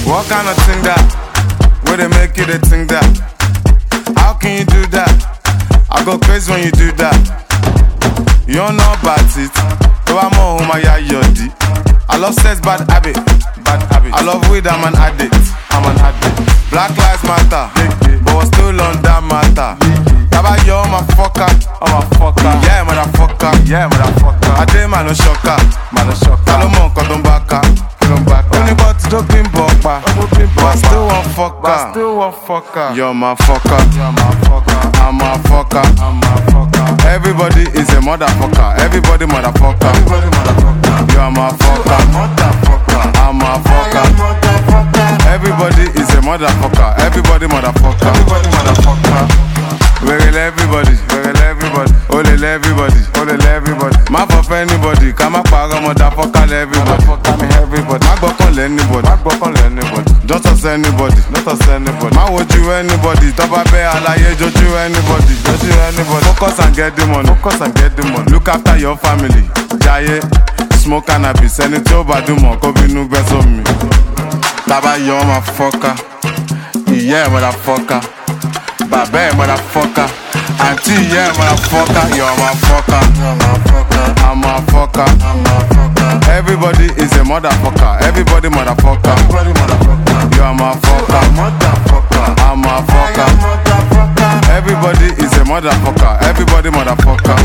What kind of thing that? Where they make it a thing that? How can you do that? I go crazy when you do that. You don't know about it. So I'm on my yodi. I love sex, bad habit. I love weed, I'm an addict. Black lives matter, but we're still on that matter. Taba yo, I'm a fucker. Yeah, motherfucker. I did man no shocker. Salomon cotton baka. Only got to do bimbopa. But still one fucker. You're my fucker. I'm a fucker. Everybody is a motherfucker. Everybody motherfucker. You're my fucker. I'm a fucker. Everybody is a motherfucker. Everybody motherfucker. Everybody. Only everybody. My for anybody. Come up, motherfucker. Everybody. My buck on anybody. Don't trust anybody. My would you anybody. Top pay alaye joju anybody. Focus and get the money. Look after your family. Jaye, smoke cannabis. Any job I do more. Go be no best on me. Taba yo, motherfucker. Yeah, motherfucker. Babe, motherfucker. Auntie, yeah, motherfucker. You're my fucker. I'm a fucker. Everybody is a motherfucker. Everybody motherfucker. You're my fucker. I'm a fucker. Everybody is a motherfucker. Everybody motherfucker.